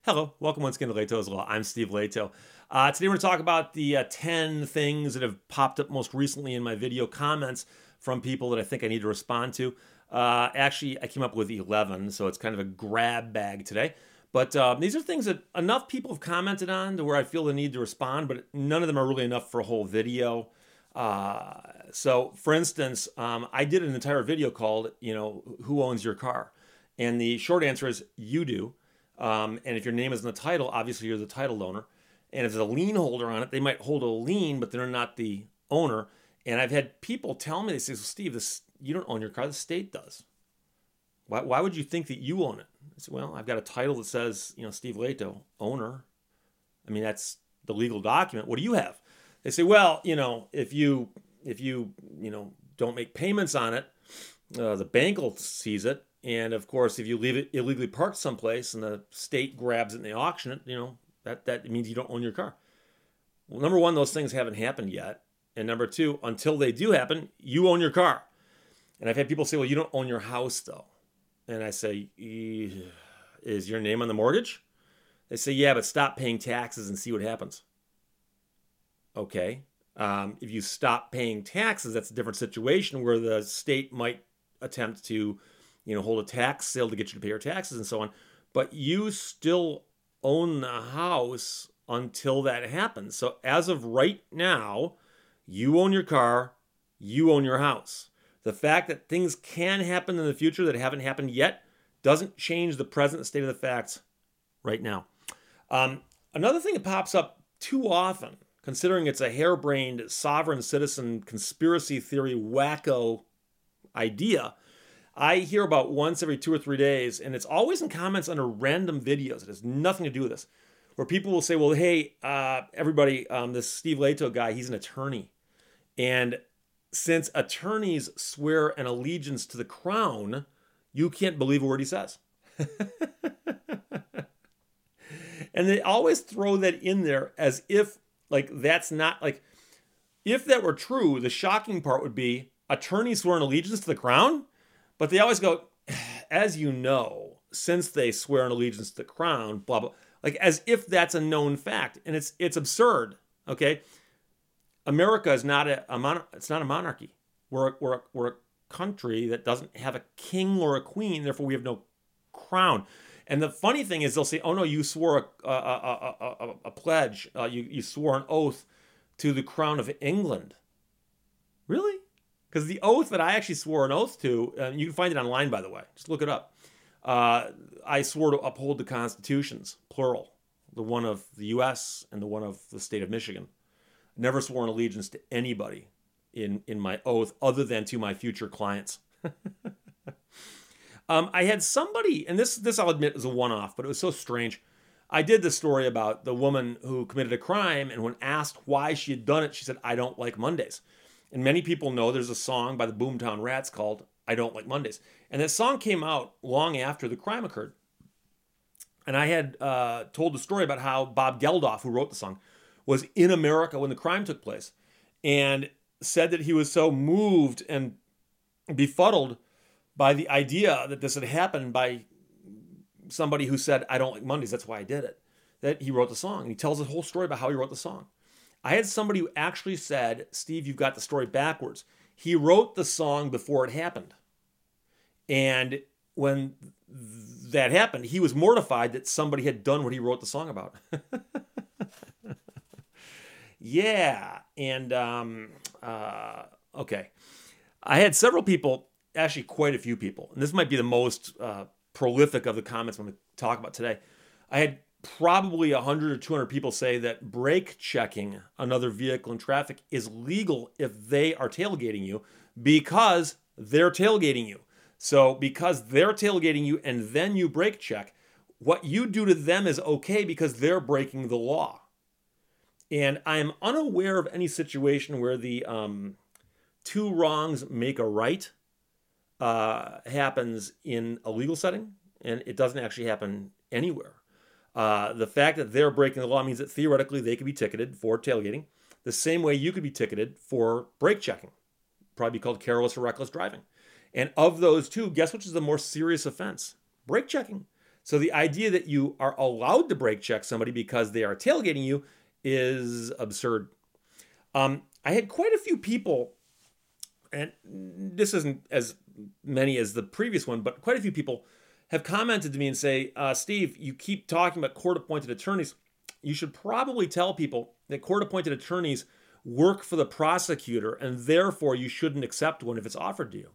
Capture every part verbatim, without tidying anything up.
Hello, welcome once again to Leto's Law. I'm Steve Leto. Uh, today we're going to talk about the uh, ten things that have popped up most recently in my video comments from people that I think I need to respond to. Uh, actually, I came up with eleven, so it's kind of a grab bag today. But uh, these are things that enough people have commented on to where I feel the need to respond, but none of them are really enough for a whole video. Uh, so, for instance, um, I did an entire video called, you know, who owns your car? And the short answer is you do. Um, and if your name is in the title, obviously you're the title owner. And if there's a lien holder on it, they might hold a lien, but they're not the owner. And I've had people tell me, they say, well, Steve, this, you don't own your car, the state does. Why, why would you think that you own it? I said, well, I've got a title that says, you know, Steve Leto, owner. I mean, that's the legal document. What do you have? They say, well, you know, if you, if you, you know, don't make payments on it, uh, the bank will seize it. And of course, if you leave it illegally parked someplace and the state grabs it and they auction it, you know, that, that means you don't own your car. Well, number one, those things haven't happened yet. And number two, until they do happen, you own your car. And I've had people say, well, you don't own your house though. And I say, is your name on the mortgage? They say, yeah, but stop paying taxes and see what happens. Okay. Um, if you stop paying taxes, that's a different situation where the state might attempt to, you know, hold a tax sale to get you to pay your taxes and so on. But you still own the house until that happens. So as of right now, you own your car, you own your house. The fact that things can happen in the future that haven't happened yet doesn't change the present state of the facts right now. Um, another thing that pops up too often, considering it's a harebrained sovereign citizen conspiracy theory wacko idea, I hear about once every two or three days, and it's always in comments under random videos. It has nothing to do with this, where people will say, well, hey, uh, everybody, um, this Steve Leto guy, he's an attorney. And since attorneys swear an allegiance to the crown, you can't believe a word he says. And they always throw that in there as if, like, that's not, like, if that were true, the shocking part would be attorneys swear an allegiance to the crown? But they always go, as you know, since they swear an allegiance to the crown, blah, blah, like as if that's a known fact. And it's it's absurd, okay? America is not a, a mon- it's not a monarchy. We're a, we're, a, we're a country that doesn't have a king or a queen, therefore we have no crown. And the funny thing is they'll say, oh no, you swore a, a, a, a, a pledge, uh, you, you swore an oath to the crown of England. Really? Because the oath that I actually swore an oath to, uh, you can find it online, by the way. Just look it up. Uh, I swore to uphold the constitutions, plural, the one of the U S and the one of the state of Michigan. Never swore an allegiance to anybody in, in my oath other than to my future clients. um, I had somebody, and this, this I'll admit is a one-off, but it was so strange. I did this story about the woman who committed a crime, and when asked why she had done it, she said, I don't like Mondays. And many people know there's a song by the Boomtown Rats called I Don't Like Mondays. And that song came out long after the crime occurred. And I had uh, told the story about how Bob Geldof, who wrote the song, was in America when the crime took place and said that he was so moved and befuddled by the idea that this had happened by somebody who said, I don't like Mondays, that's why I did it, that he wrote the song. And he tells the whole story about how he wrote the song. I had somebody who actually said, Steve, you've got the story backwards. He wrote the song before it happened. And when that happened, he was mortified that somebody had done what he wrote the song about. Yeah. And, um, uh, okay. I had several people, actually quite a few people, and this might be the most uh, prolific of the comments I'm going to talk about today. I had probably one hundred or two hundred people say that brake checking another vehicle in traffic is legal if they are tailgating you because they're tailgating you. So because they're tailgating you and then you brake check, what you do to them is okay because they're breaking the law. And I am unaware of any situation where the um, two wrongs make a right uh, happens in a legal setting, and it doesn't actually happen anywhere. Uh, the fact that they're breaking the law means that theoretically they could be ticketed for tailgating the same way you could be ticketed for brake checking. Probably be called careless or reckless driving. And of those two, guess which is the more serious offense? Brake checking. So the idea that you are allowed to brake check somebody because they are tailgating you is absurd. Um, I had quite a few people, and this isn't as many as the previous one, but quite a few people have commented to me and say, uh, Steve, you keep talking about court-appointed attorneys. You should probably tell people that court-appointed attorneys work for the prosecutor, and therefore you shouldn't accept one if it's offered to you.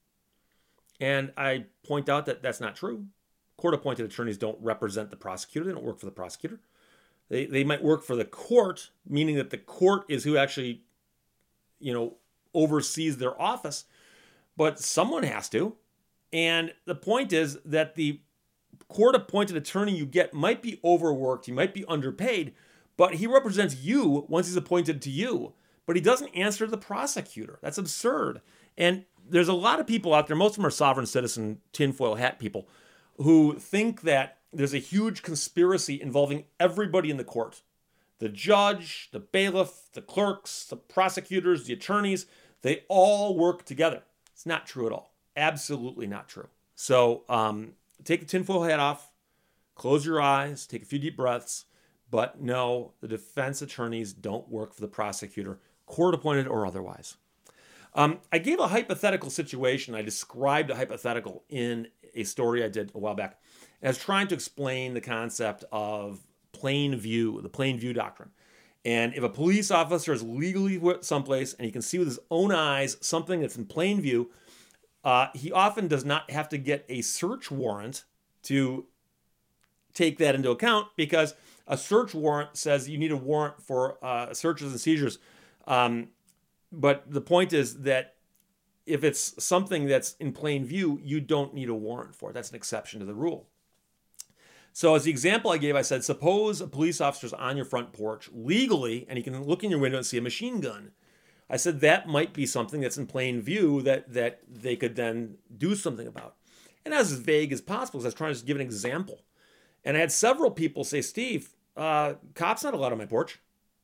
And I point out that that's not true. Court-appointed attorneys don't represent the prosecutor. They don't work for the prosecutor. They they might work for the court, meaning that the court is who actually, you know, oversees their office. But someone has to. And the point is that the court-appointed attorney you get might be overworked, he might be underpaid, but he represents you once he's appointed to you. But he doesn't answer to the prosecutor. That's absurd. And there's a lot of people out there, most of them are sovereign citizen, tinfoil hat people, who think that there's a huge conspiracy involving everybody in the court. The judge, the bailiff, the clerks, the prosecutors, the attorneys, they all work together. It's not true at all. Absolutely not true. So um, take the tinfoil hat off, close your eyes, take a few deep breaths. But no, the defense attorneys don't work for the prosecutor, court-appointed or otherwise. Um, I gave a hypothetical situation. I described a hypothetical in a story I did a while back. I was trying to explain the concept of plain view, the plain view doctrine. And if a police officer is legally someplace and he can see with his own eyes something that's in plain view, uh, he often does not have to get a search warrant to take that into account, because a search warrant says you need a warrant for uh, searches and seizures. Um, but the point is that if it's something that's in plain view, you don't need a warrant for it. That's an exception to the rule. So as the example I gave, I said, suppose a police officer's on your front porch legally, and he can look in your window and see a machine gun. I said that might be something that's in plain view that, that they could then do something about. And I was as vague as possible, because I was trying to just give an example. And I had several people say, Steve, uh, cops not allowed on my porch.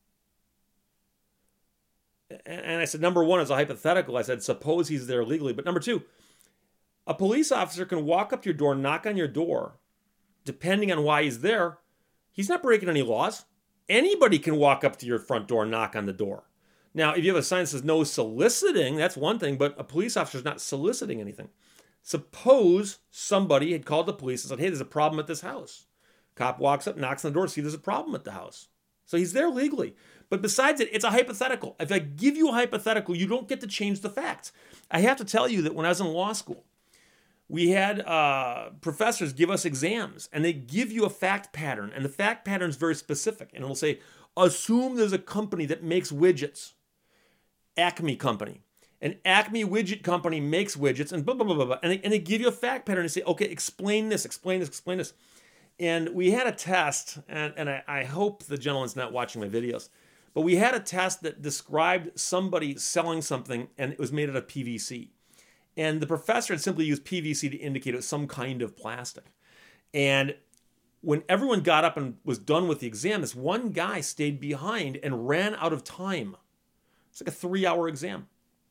And I said, number one, as a hypothetical, I said, suppose he's there legally. But number two, a police officer can walk up to your door, knock on your door, depending on why he's there. He's not breaking any laws. Anybody can walk up to your front door and knock on the door. Now, if you have a sign that says no soliciting, that's one thing, but a police officer is not soliciting anything. Suppose somebody had called the police and said, hey, there's a problem at this house. Cop walks up, knocks on the door, see there's a problem at the house. So he's there legally. But besides it, it's a hypothetical. If I give you a hypothetical, you don't get to change the facts. I have to tell you that when I was in law school, we had uh, professors give us exams, and they give you a fact pattern, and the fact pattern is very specific. And it'll say, assume there's a company that makes widgets, Acme Company. An Acme widget company makes widgets, and blah, blah, blah, blah, blah. And they, and they give you a fact pattern and say, okay, explain this, explain this, explain this. And we had a test, and, and I, I hope the gentleman's not watching my videos, but we had a test that described somebody selling something, and it was made out of P V C. And the professor had simply used P V C to indicate it was some kind of plastic. And when everyone got up and was done with the exam, this one guy stayed behind and ran out of time. It's like a three-hour exam.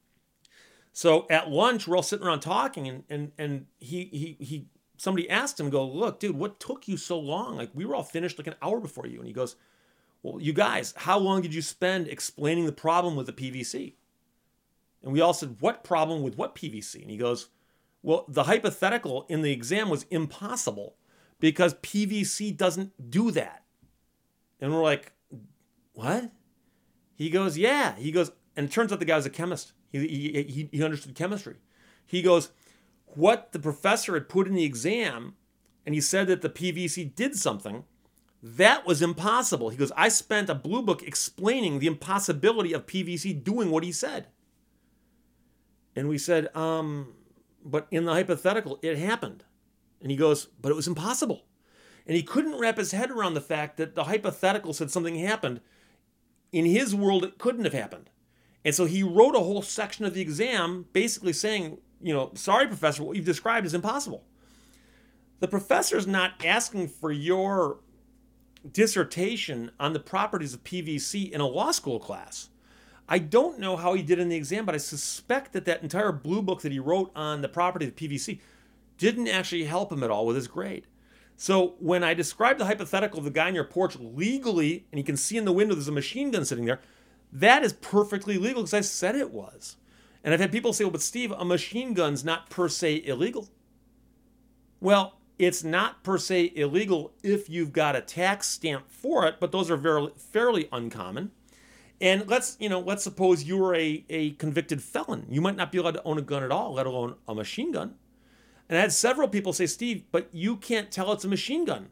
So at lunch, we're all sitting around talking, and and and he he he somebody asked him, go, look, dude, what took you so long? Like, we were all finished like an hour before you. And he goes, well, you guys, how long did you spend explaining the problem with the P V C? And we all said, what problem with what P V C? And he goes, well, the hypothetical in the exam was impossible because P V C doesn't do that. And we're like, what? He goes, yeah. He goes, and it turns out the guy was a chemist. He, he, he understood chemistry. He goes, what the professor had put in the exam, and he said that the P V C did something, that was impossible. He goes, I spent a blue book explaining the impossibility of P V C doing what he said. And we said, um, but in the hypothetical, it happened. And he goes, but it was impossible. And he couldn't wrap his head around the fact that the hypothetical said something happened. In his world, it couldn't have happened. And so he wrote a whole section of the exam basically saying, you know, sorry, professor, what you've described is impossible. The professor's not asking for your dissertation on the properties of P V C in a law school class. I don't know how he did in the exam, but I suspect that that entire blue book that he wrote on the properties of P V C didn't actually help him at all with his grade. So when I describe the hypothetical of the guy on your porch legally, and you can see in the window there's a machine gun sitting there, that is perfectly legal because I said it was. And I've had people say, well, but Steve, a machine gun's not per se illegal. Well, it's not per se illegal if you've got a tax stamp for it, but those are very, fairly uncommon. And let's, you know, let's suppose you were a, a convicted felon. You might not be allowed to own a gun at all, let alone a machine gun. And I had several people say, Steve, but you can't tell it's a machine gun.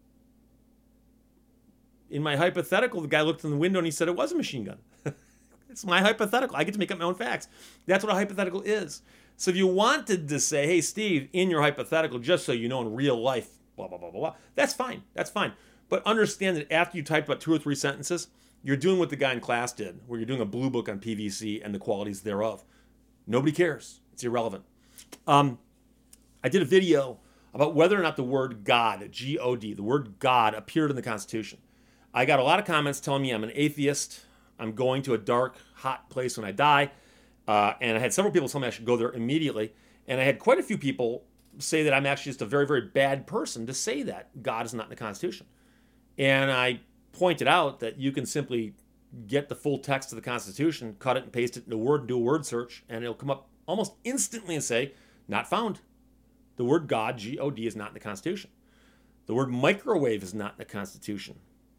In my hypothetical, the guy looked in the window and he said it was a machine gun. It's my hypothetical. I get to make up my own facts. That's what a hypothetical is. So if you wanted to say, hey, Steve, in your hypothetical, just so you know in real life, blah, blah, blah, blah, blah, that's fine. That's fine. But understand that after you typed about two or three sentences, you're doing what the guy in class did, where you're doing a blue book on P V C and the qualities thereof. Nobody cares. It's irrelevant. Um, I did a video about whether or not the word God, G O D, the word God appeared in the Constitution. I got a lot of comments telling me I'm an atheist. I'm going to a dark, hot place when I die. Uh, and I had several people tell me I should go there immediately. And I had quite a few people say that I'm actually just a very, very bad person to say that God is not in the Constitution. And I pointed out that you can simply get the full text of the Constitution, cut it and paste it into Word and do a word search, and it'll come up almost instantly and say, not found. The word God, G O D, is not in the Constitution. The word microwave is not in the Constitution.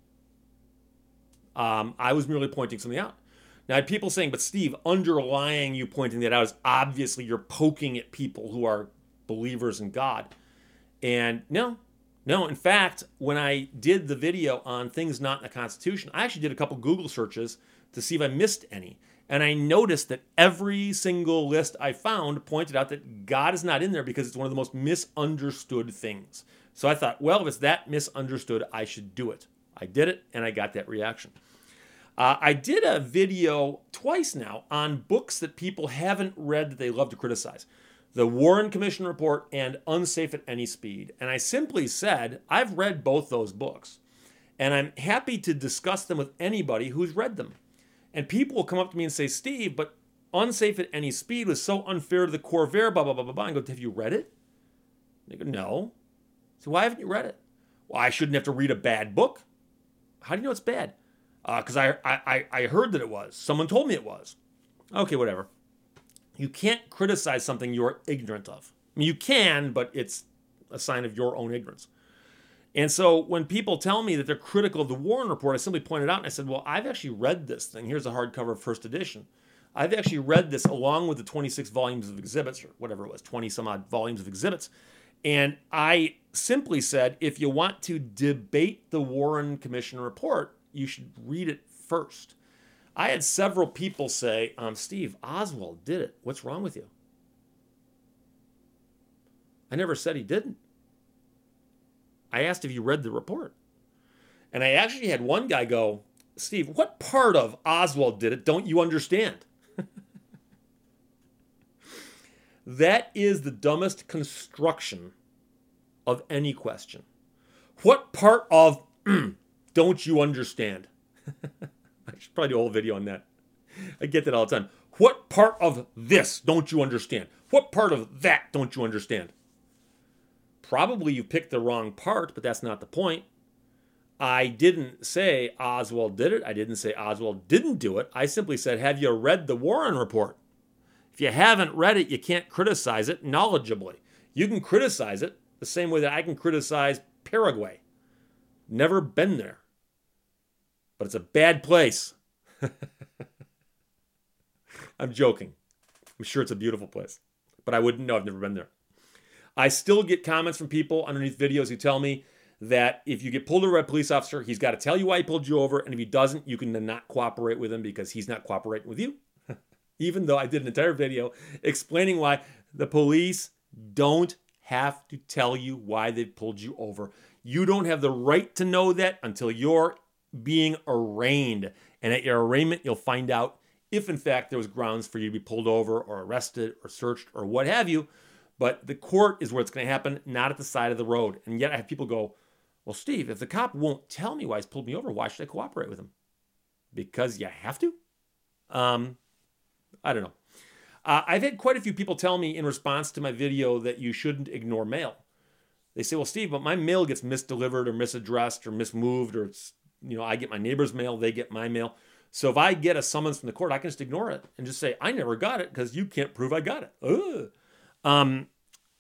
Um, I was merely pointing something out. Now, I had people saying, but Steve, underlying you pointing that out is obviously you're poking at people who are believers in God. And no, no. In fact, when I did the video on things not in the Constitution, I actually did a couple Google searches to see if I missed any. And I noticed that every single list I found pointed out that God is not in there because it's one of the most misunderstood things. So I thought, well, if it's that misunderstood, I should do it. I did it, and I got that reaction. Uh, I did a video twice now on books that people haven't read that they love to criticize. The Warren Commission Report and Unsafe at Any Speed. And I simply said, I've read both those books. And I'm happy to discuss them with anybody who's read them. And people will come up to me and say, Steve, but Unsafe at Any Speed was so unfair to the Corvair, blah, blah, blah, blah, blah. I go, have you read it? They go, no. So why haven't you read it? Well, I shouldn't have to read a bad book. How do you know it's bad? Because uh, I, I, I heard that it was. Someone told me it was. Okay, whatever. You can't criticize something you're ignorant of. I mean, you can, but it's a sign of your own ignorance. And so when people tell me that they're critical of the Warren Report, I simply pointed out and I said, well, I've actually read this thing. Here's a hardcover first edition. I've actually read this along with the twenty-six volumes of exhibits, or whatever it was, twenty some odd volumes of exhibits. And I simply said, if you want to debate the Warren Commission Report, you should read it first. I had several people say, um, Steve, Oswald did it. What's wrong with you? I never said he didn't. I asked if you read the report. And I actually had one guy go, Steve, what part of Oswald did it don't you understand? That is the dumbest construction of any question. What part of don't you understand? I should probably do a whole video on that. I get that all the time. What part of this don't you understand? What part of that don't you understand? Probably you picked the wrong part, but that's not the point. I didn't say Oswald did it. I didn't say Oswald didn't do it. I simply said, have you read the Warren Report? If you haven't read it, you can't criticize it knowledgeably. You can criticize it the same way that I can criticize Paraguay. Never been there. But it's a bad place. I'm joking. I'm sure it's a beautiful place. But I wouldn't know. I've never been there. I still get comments from people underneath videos who tell me that if you get pulled over by a police officer, he's got to tell you why he pulled you over. And if he doesn't, you can then not cooperate with him because he's not cooperating with you. Even though I did an entire video explaining why the police don't have to tell you why they pulled you over. You don't have the right to know that until you're being arraigned. And at your arraignment, you'll find out if, in fact, there was grounds for you to be pulled over or arrested or searched or what have you. But the court is where it's going to happen, not at the side of the road. And yet I have people go, well, Steve, if the cop won't tell me why he's pulled me over, why should I cooperate with him? Because you have to? Um, I don't know. Uh, I've had quite a few people tell me in response to my video that you shouldn't ignore mail. They say, well, Steve, but my mail gets misdelivered or misaddressed or mismoved, or it's, you know, I get my neighbor's mail, they get my mail. So if I get a summons from the court, I can just ignore it and just say, I never got it because you can't prove I got it. Ugh. Um,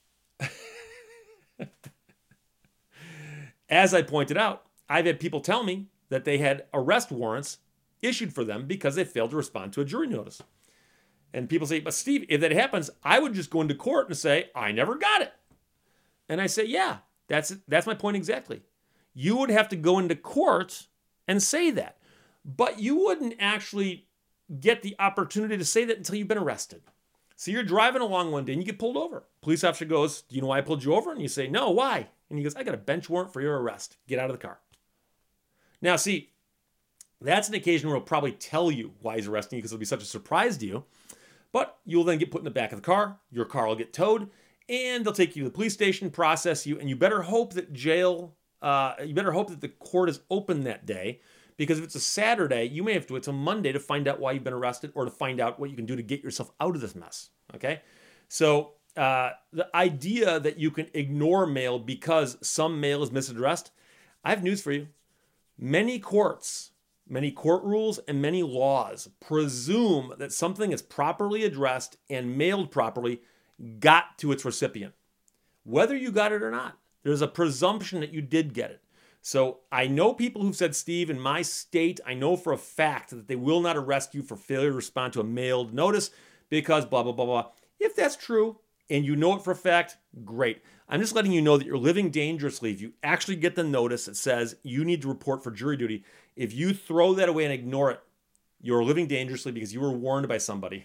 as I pointed out, I've had people tell me that they had arrest warrants issued for them because they failed to respond to a jury notice. And people say, but Steve, if that happens, I would just go into court and say, I never got it. And I say, yeah, that's that's my point exactly. You would have to go into court and say that. But you wouldn't actually get the opportunity to say that until you've been arrested. So you're driving along one day and you get pulled over. Police officer goes, do you know why I pulled you over? And you say, no, why? And he goes, I got a bench warrant for your arrest. Get out of the car. Now, see, that's an occasion where he'll probably tell you why he's arresting you because it'll be such a surprise to you. But you'll then get put in the back of the car. Your car will get towed, and they'll take you to the police station, process you, and you better hope that jail, uh, you better hope that the court is open that day, because if it's a Saturday, you may have to wait till Monday to find out why you've been arrested or to find out what you can do to get yourself out of this mess, okay? So uh, the idea that you can ignore mail because some mail is misaddressed, I have news for you. Many courts, many court rules, and many laws presume that something is properly addressed and mailed properly got to its recipient. Whether you got it or not, there's a presumption that you did get it. So I know people who've said, Steve, in my state, I know for a fact that they will not arrest you for failure to respond to a mailed notice because blah, blah, blah, blah. If that's true and you know it for a fact, great. I'm just letting you know that you're living dangerously if you actually get the notice that says you need to report for jury duty. If you throw that away and ignore it, you're living dangerously because you were warned by somebody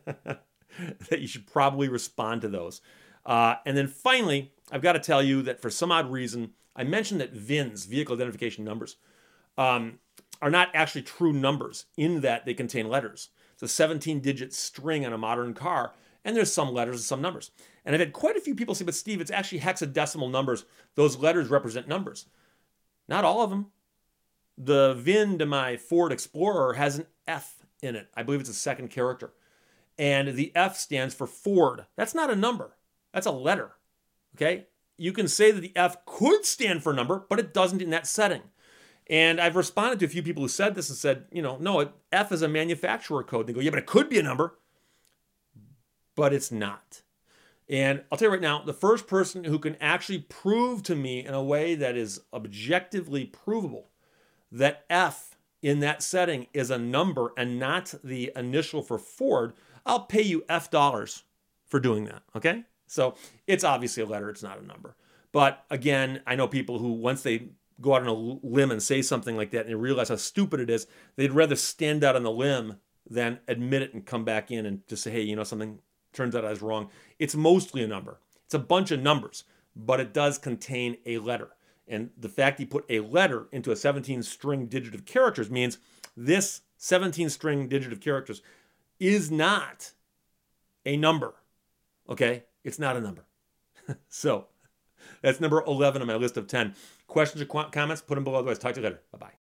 that you should probably respond to those. Uh, and then finally, I've got to tell you that for some odd reason, I mentioned that V I Ns, vehicle identification numbers, um, are not actually true numbers in that they contain letters. It's a seventeen-digit string on a modern car, and there's some letters and some numbers. And I've had quite a few people say, but Steve, it's actually hexadecimal numbers. Those letters represent numbers. Not all of them. The V I N to my Ford Explorer has an F in it. I believe it's a second character. And the F stands for Ford. That's not a number. That's a letter. Okay? You can say that the F could stand for a number, but it doesn't in that setting. And I've responded to a few people who said this and said, you know, no, F is a manufacturer code. They go, yeah, but it could be a number. But it's not. And I'll tell you right now, the first person who can actually prove to me in a way that is objectively provable that F in that setting is a number and not the initial for Ford, I'll pay you F dollars for doing that, okay? So it's obviously a letter, it's not a number. But again, I know people who, once they go out on a limb and say something like that and they realize how stupid it is, they'd rather stand out on the limb than admit it and come back in and just say, hey, you know something? Turns out I was wrong. It's mostly a number. It's a bunch of numbers, but it does contain a letter. And the fact he put a letter into a seventeen-string digit of characters means this seventeen-string digit of characters is not a number. Okay? It's not a number. So that's number eleven on my list of ten. Questions or comments? Put them below. Otherwise, talk to you later. Bye-bye.